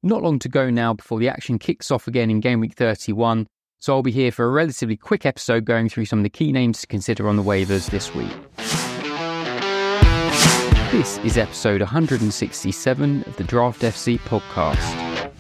Not long to go now before the action kicks off again in Game Week 31, so I'll be here for a relatively quick episode going through some of the key names to consider on the waivers this week. This is episode 167 of the Draft FC podcast.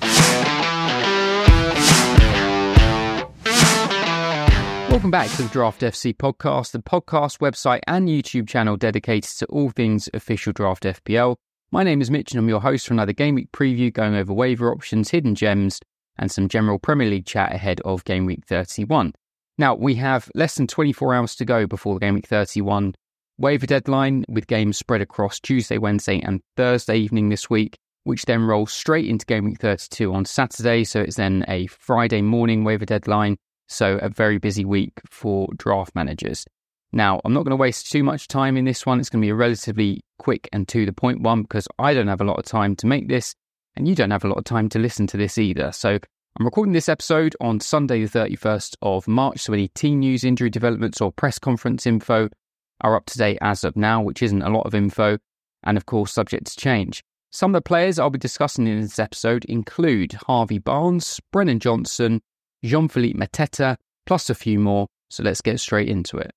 Welcome back to the Draft FC podcast, the podcast, website and YouTube channel dedicated to all things official Draft FPL. My name is Mitch and I'm your host for another Game Week preview going over waiver options, hidden gems and some general Premier League chat ahead of Game Week 31. Now, we have less than 24 hours to go before the Game Week 31 waiver deadline, with games spread across Tuesday, Wednesday and Thursday evening this week, which then rolls straight into Game Week 32 on Saturday. So it's then a Friday morning waiver deadline. So a very busy week for draft managers. Now, I'm not going to waste too much time in this one. It's going to be a relatively quick and to the point one because I don't have a lot of time to make this and you don't have a lot of time to listen to this either. So I'm recording this episode on Sunday the 31st of March. So any team news, injury developments or press conference info are up to date as of now, which isn't a lot of info and of course subject to change. Some of the players I'll be discussing in this episode include Harvey Barnes, Brennan Johnson, Jean-Philippe Mateta, plus a few more. So let's get straight into it.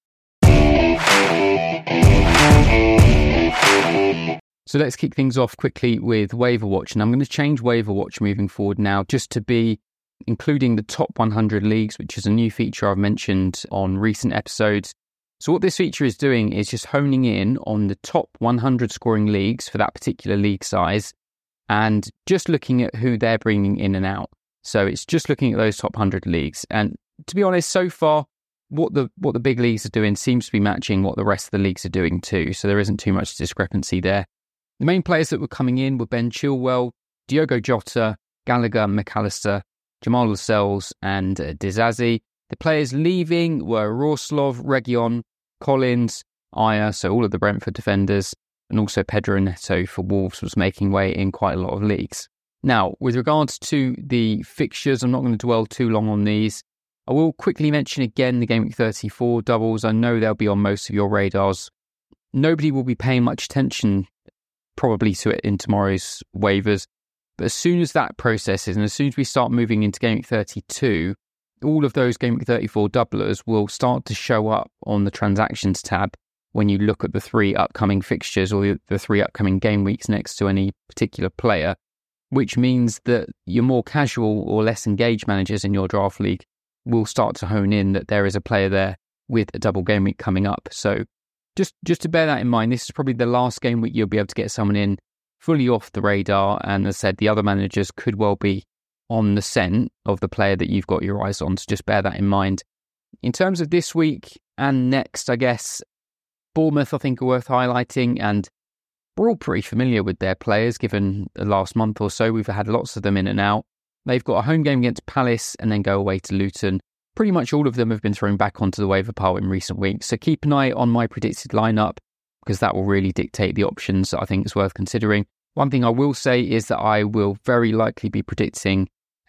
So let's kick things off quickly with Waiver Watch. And I'm going to change Waiver Watch moving forward now just to be including the top 100 leagues, which is a new feature I've mentioned on recent episodes. So what this feature is doing is just honing in on the top 100 scoring leagues for that particular league size and just looking at who they're bringing in and out. So it's just looking at those top 100 leagues. And to be honest, so far, what the big leagues are doing seems to be matching what the rest of the leagues are doing too. So there isn't too much discrepancy there. The main players that were coming in were Ben Chilwell, Diogo Jota, Gallagher, McAllister, Jamal Lascelles and Disasi. The players leaving were Roslov, Reguilon, Collins, Ayer, so all of the Brentford defenders, and also Pedro Neto for Wolves was making way in quite a lot of leagues. Now, with regards to the fixtures, I'm not going to dwell too long on these. I will quickly mention again the Game Week 34 doubles. I know they'll be on most of your radars. Nobody will be paying much attention probably to it in tomorrow's waivers. But as soon as that processes and as soon as we start moving into Game Week 32, all of those Game Week 34 doublers will start to show up on the transactions tab when you look at the three upcoming fixtures or the three upcoming game weeks next to any particular player, which means that your more casual or less engaged managers in your draft league will start to hone in that there is a player there with a double game week coming up. So just to bear that in mind, this is probably the last game week you'll be able to get someone in fully off the radar. And as I said, the other managers could well be on the scent of the player that you've got your eyes on. So just bear that in mind. In terms of this week and next, I guess, Bournemouth I think are worth highlighting, and we're all pretty familiar with their players given the last month or so. We've had lots of them in and out. They've got a home game against Palace and then go away to Luton. Pretty much all of them have been thrown back onto the waiver pile in recent weeks. So keep an eye on my predicted lineup because that will really dictate the options that I think is worth considering. One thing I will say is that I will very likely be predicting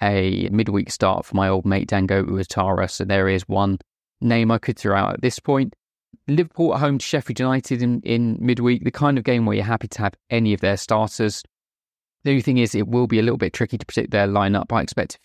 a midweek start for my old mate Dango Ouattara. So there is one name I could throw out at this point. Liverpool at home to Sheffield United in midweek, the kind of game where you're happy to have any of their starters. The only thing is it will be a little bit tricky to predict their lineup. I expect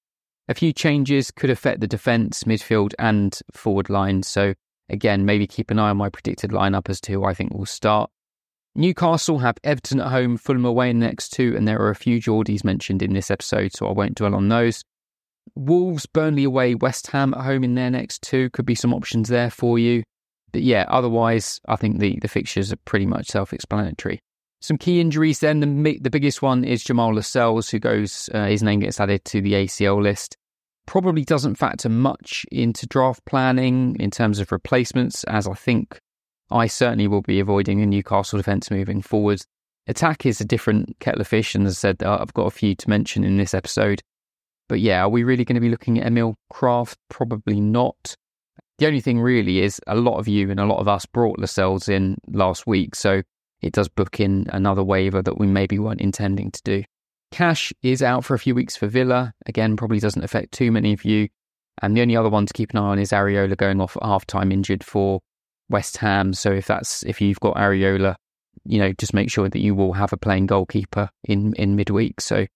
a few changes could affect the defence, midfield and forward line. So again, maybe keep an eye on my predicted lineup as to who I think will start. Newcastle have Everton at home, Fulham away in the next two, and there are a few Geordies mentioned in this episode, so I won't dwell on those. Wolves, Burnley away, West Ham at home in their next two. Could be some options there for you. But yeah, otherwise, I think the fixtures are pretty much self-explanatory. Some key injuries then. The biggest one is Jamal Lascelles, who goes, his name gets added to the ACL list. Probably doesn't factor much into draft planning in terms of replacements, as I think I certainly will be avoiding a Newcastle defence moving forward. Attack is a different kettle of fish, and as I said, I've got a few to mention in this episode. But yeah, are we really going to be looking at Emil Kraft? Probably not. The only thing really is a lot of you and a lot of us brought Lascelles in last week, so it does book in another waiver that we maybe weren't intending to do. Cash is out for a few weeks for Villa. Again, probably doesn't affect too many of you. And the only other one to keep an eye on is Areola going off at half-time injured for West Ham. So if you've got Areola, just make sure that you will have a playing goalkeeper in midweek. So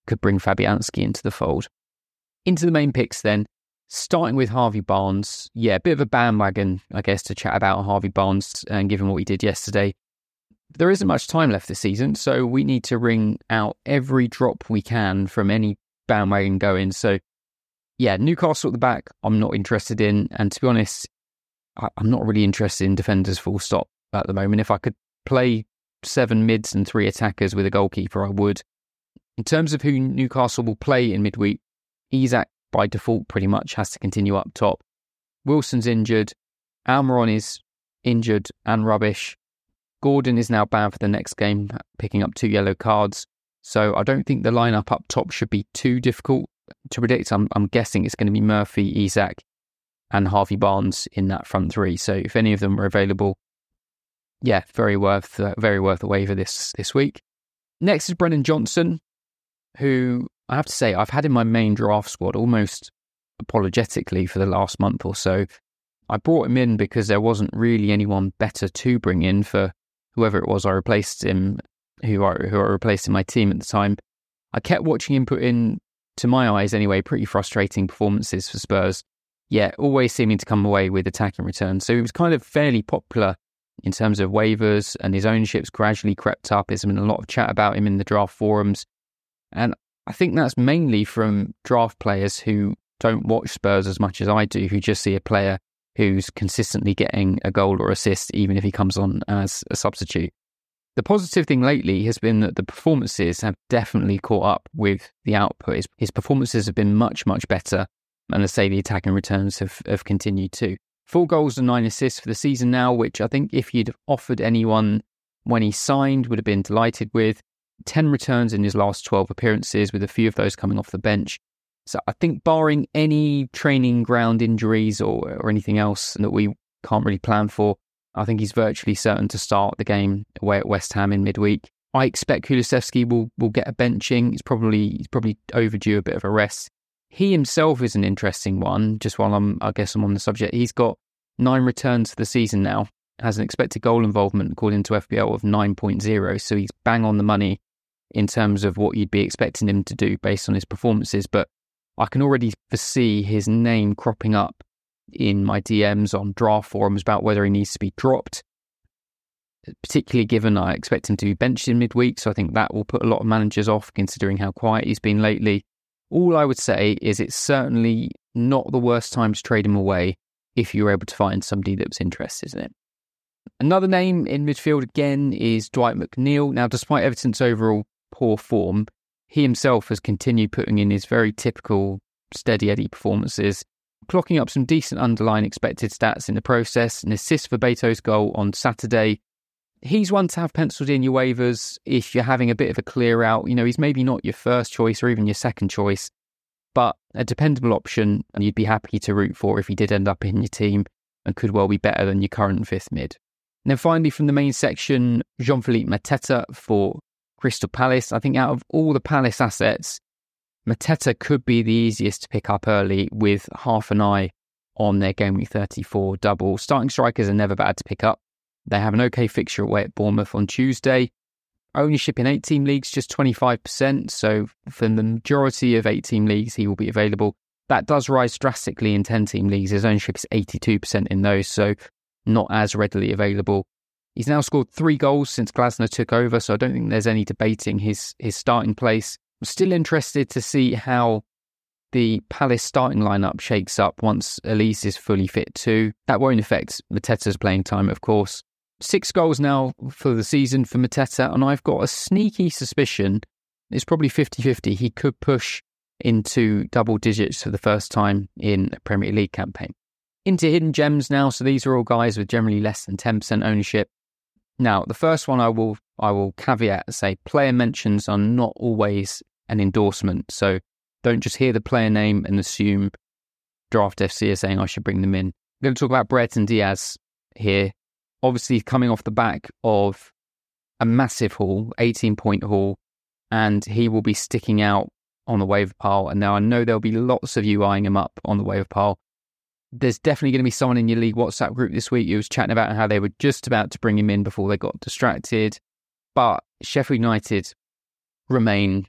could bring Fabianski into the fold. Into the main picks then, starting with Harvey Barnes. Yeah, a bit of a bandwagon, I guess, to chat about Harvey Barnes, and given what he did yesterday. There isn't much time left this season, so we need to wring out every drop we can from any bandwagon going. So, yeah, Newcastle at the back, I'm not interested in. And to be honest, I'm not really interested in defenders full stop at the moment. If I could play 7 mids and 3 attackers with a goalkeeper, I would. In terms of who Newcastle will play in midweek, Isak by default pretty much has to continue up top. Wilson's injured. Almiron is injured and rubbish. Gordon is now banned for the next game, picking up 2 yellow cards. So I don't think the lineup up top should be too difficult to predict. I'm guessing it's going to be Murphy, Isak and Harvey Barnes in that front 3. So if any of them are available, yeah, very worth a waiver this week. Next is Brennan Johnson, who I have to say I've had in my main draft squad almost apologetically for the last month or so. I brought him in because there wasn't really anyone better to bring in for whoever it was I replaced him, who I replaced in my team at the time. I kept watching him put in, to my eyes anyway, pretty frustrating performances for Spurs. Yeah, always seeming to come away with attacking returns. So he was kind of fairly popular in terms of waivers, and his ownership's gradually crept up. There's been a lot of chat about him in the draft forums. And I think that's mainly from draft players who don't watch Spurs as much as I do, who just see a player who's consistently getting a goal or assist, even if he comes on as a substitute. The positive thing lately has been that the performances have definitely caught up with the output. His performances have been much, much better. And let's say the attacking returns have continued too. 4 goals and 9 assists for the season now, which I think if you'd offered anyone when he signed would have been delighted with. 10 returns in his last 12 appearances, with a few of those coming off the bench. So I think barring any training ground injuries or anything else that we can't really plan for, I think he's virtually certain to start the game away at West Ham in midweek. I expect Kulusevski will get a benching. He's probably overdue a bit of a rest. He himself is an interesting one, just while I'm on the subject. He's got 9 returns for the season now, has an expected goal involvement according to FPL of 9.0, so he's bang on the money in terms of what you'd be expecting him to do based on his performances. But I can already foresee his name cropping up in my DMs on draft forums about whether he needs to be dropped, particularly given I expect him to be benched in midweek, so I think that will put a lot of managers off considering how quiet he's been lately. All I would say is it's certainly not the worst time to trade him away if you're able to find somebody that was interested in it. Another name in midfield again is Dwight McNeil. Now, despite Everton's overall poor form, he himself has continued putting in his very typical steady Eddie performances, clocking up some decent underlying expected stats in the process. An assist for Beto's goal on Saturday. He's one to have penciled in your waivers if you're having a bit of a clear out. You know, he's maybe not your first choice or even your second choice, but a dependable option and you'd be happy to root for if he did end up in your team and could well be better than your current 5th mid. And then finally from the main section, Jean-Philippe Mateta for Crystal Palace. I think out of all the Palace assets, Mateta could be the easiest to pick up early with half an eye on their Game Week 34 double. Starting strikers are never bad to pick up. They have an okay fixture away at Bournemouth on Tuesday. Ownership in 8-team leagues, just 25%. So for the majority of 8-team leagues, he will be available. That does rise drastically in 10-team leagues. His ownership is 82% in those, so not as readily available. He's now scored 3 goals since Glasner took over, so I don't think there's any debating his starting place. I'm still interested to see how the Palace starting lineup shakes up once Elise is fully fit too. That won't affect Mateta's playing time, of course. 6 goals now for the season for Mateta, and I've got a sneaky suspicion, it's probably 50-50, he could push into double digits for the first time in a Premier League campaign. Into hidden gems now, so these are all guys with generally less than 10% ownership. Now, the first one I will caveat, say player mentions are not always an endorsement, so don't just hear the player name and assume Draft FC are saying I should bring them in. I'm going to talk about Brereton Diaz here. Obviously coming off the back of a massive haul, 18-point haul, and he will be sticking out on the waiver pile. And now I know there'll be lots of you eyeing him up on the waiver pile. There's definitely going to be someone in your league WhatsApp group this week who was chatting about how they were just about to bring him in before they got distracted. But Sheffield United remain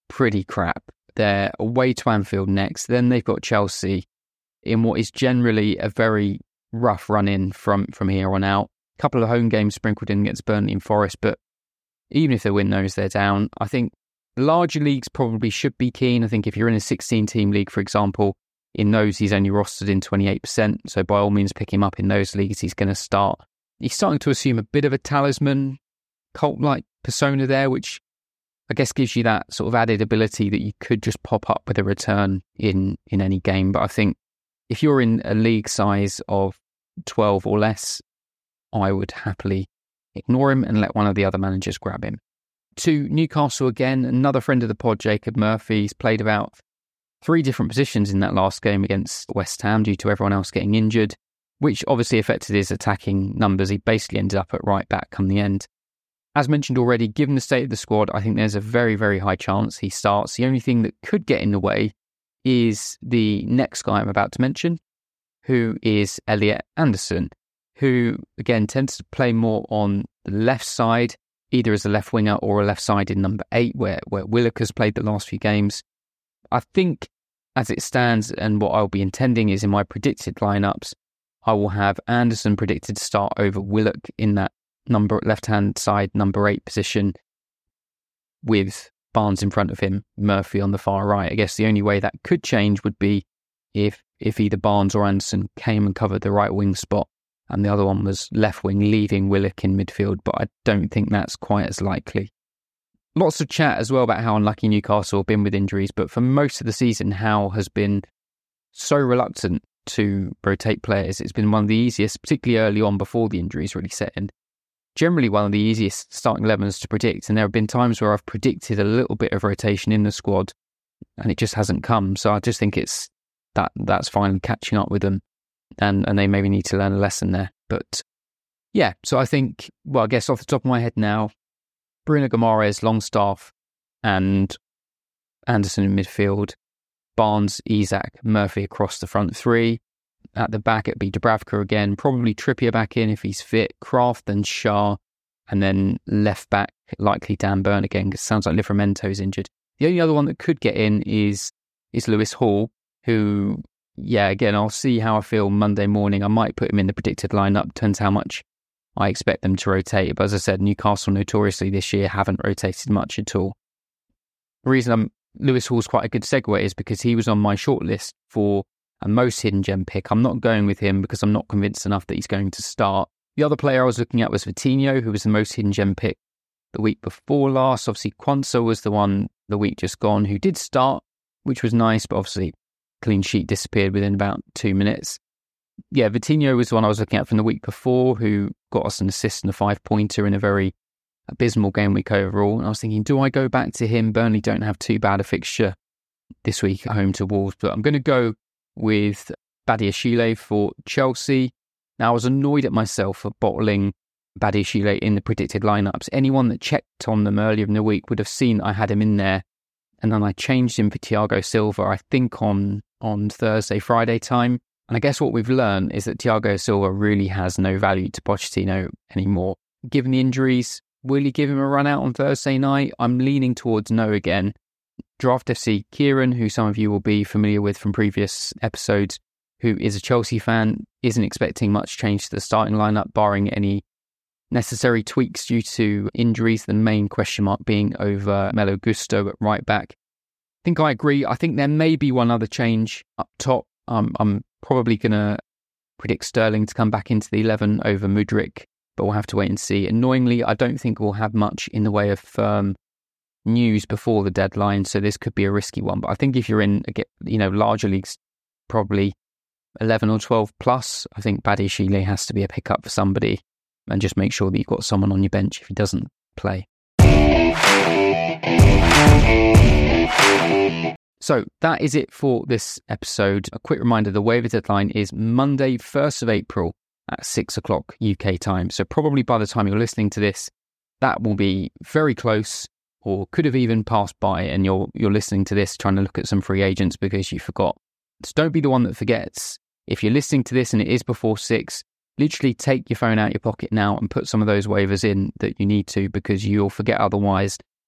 pretty crap. They're away to Anfield next. Then they've got Chelsea in what is generally a very rough run-in from here on out. A couple of home games sprinkled in against Burnley and Forest, but even if they win those, they're down. I think larger leagues probably should be keen. I think if you're in a 16-team league, for example, in those he's only rostered in 28%, so by all means pick him up in those leagues. He's going to start. He's starting to assume a bit of a talisman cult-like persona there, which I guess gives you that sort of added ability that you could just pop up with a return in any game. But I think if you're in a league size of 12 or less, I would happily ignore him and let one of the other managers grab him. To Newcastle again, another friend of the pod, Jacob Murphy. He's played about 3 different positions in that last game against West Ham due to everyone else getting injured, which obviously affected his attacking numbers. He basically ended up at right back come the end. As mentioned already, given the state of the squad, I think there's a very, very high chance he starts. The only thing that could get in the way is the next guy I'm about to mention, who is Elliot Anderson, who, again, tends to play more on the left side, either as a left winger or a left side in number 8, where Willock has played the last few games. I think, as it stands, and what I'll be intending is in my predicted lineups, I will have Anderson predicted to start over Willock in that left-hand side, number 8 position, with Barnes in front of him, Murphy on the far right. I guess the only way that could change would be if either Barnes or Anderson came and covered the right wing spot and the other one was left wing, leaving Willock in midfield, but I don't think that's quite as likely. Lots of chat as well about how unlucky Newcastle have been with injuries, but for most of the season, Howe has been so reluctant to rotate players. It's been one of the easiest, particularly early on before the injuries really set in. Generally one of the easiest starting 11s to predict, and there have been times where I've predicted a little bit of rotation in the squad and it just hasn't come. So I just think it's that's finally catching up with them, and they maybe need to learn a lesson there. But yeah, so I think, well, I guess off the top of my head now, Bruno Guimaraes, Longstaff and Anderson in midfield, Barnes, Isak, Murphy across the front 3. At the back, it'd be Dubravka again, probably Trippier back in if he's fit, Kraft, then Schär, and then left back, likely Dan Burn again, because it sounds like Livramento's injured. The only other one that could get in is Lewis Hall, who, yeah, again, I'll see how I feel Monday morning. I might put him in the predicted lineup, depends how much I expect them to rotate. But as I said, Newcastle notoriously this year haven't rotated much at all. The reason Lewis Hall's quite a good segue is because he was on my shortlist for a most hidden gem pick. I'm not going with him because I'm not convinced enough that he's going to start. The other player I was looking at was Vitinho, who was the most hidden gem pick the week before last. Obviously, Quansah was the one the week just gone who did start, which was nice, but obviously clean sheet disappeared within about 2 minutes. Yeah, Vitinho was the one I was looking at from the week before, who got us an assist and a 5-pointer in a very abysmal game week overall. And I was thinking, do I go back to him? Burnley don't have too bad a fixture this week at home to Wolves, but I'm going to go with Badiashile for Chelsea. Now, I was annoyed at myself for bottling Badiashile in the predicted lineups. Anyone that checked on them earlier in the week would have seen I had him in there, and then I changed him for Thiago Silva, I think on Thursday, Friday time. And I guess what we've learned is that Thiago Silva really has no value to Pochettino anymore. Given the injuries, will he give him a run out on Thursday night? I'm leaning towards no again. Draft FC Kieran, who some of you will be familiar with from previous episodes, who is a Chelsea fan, isn't expecting much change to the starting lineup, barring any necessary tweaks due to injuries, the main question mark being over Malo Gusto at right back. I think I agree. I think there may be one other change up top. I'm probably going to predict Sterling to come back into the 11 over Mudryk, but we'll have to wait and see. Annoyingly, I don't think we'll have much in the way of firm news before the deadline, so this could be a risky one. But I think if you're in, larger leagues, probably 11 or 12 plus, I think Badiashile has to be a pickup for somebody, and just make sure that you've got someone on your bench if he doesn't play. So that is it for this episode. A quick reminder, the waiver deadline is Monday, 1st of April at 6 o'clock UK time. So probably by the time you're listening to this, that will be very close, or could have even passed by, and you're listening to this trying to look at some free agents because you forgot. So don't be the one that forgets. If you're listening to this and it is before 6, literally take your phone out your pocket now and put some of those waivers in that you need to, because you'll forget otherwise.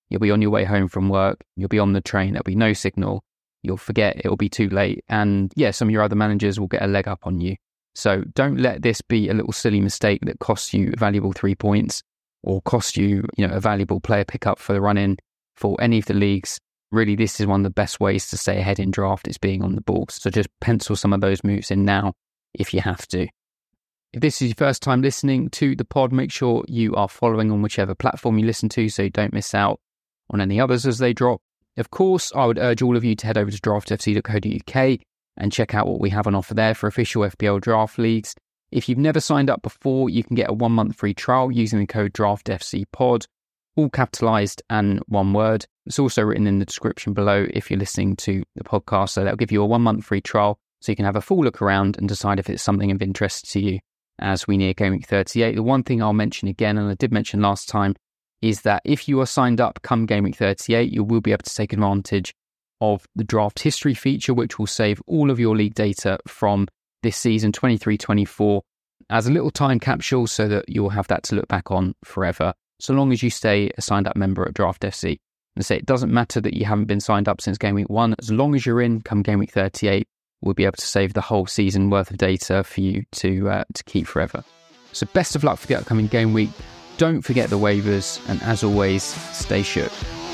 You'll be on your way home from work. You'll be on the train. There'll be no signal. You'll forget. It'll be too late. And yeah, some of your other managers will get a leg up on you. So don't let this be a little silly mistake that costs you valuable 3 points or costs you, a valuable player pickup for the run-in for any of the leagues. Really, this is one of the best ways to stay ahead in draft, is being on the ball. So just pencil some of those moves in now if you have to. If this is your first time listening to the pod, make sure you are following on whichever platform you listen to so you don't miss out on any others as they drop. Of course, I would urge all of you to head over to draftfc.co.uk and check out what we have on offer there for official FPL draft leagues. If you've never signed up before, you can get a 1 month free trial using the code DRAFTFCPOD, all capitalised and one word. It's also written in the description below if you're listening to the podcast, so that'll give you a 1 month free trial so you can have a full look around and decide if it's something of interest to you as we near Game Week 38. The one thing I'll mention again, and I did mention last time, is that if you are signed up come Game Week 38, you will be able to take advantage of the draft history feature, which will save all of your league data from this season 23-24 as a little time capsule so that you'll have that to look back on forever, so long as you stay a signed up member at Draft FC. And say it doesn't matter that you haven't been signed up since Game Week 1, as long as you're in come Game Week 38, we'll be able to save the whole season worth of data for you to keep forever. So best of luck for the upcoming game week. Don't forget the waivers, and as always, stay shook.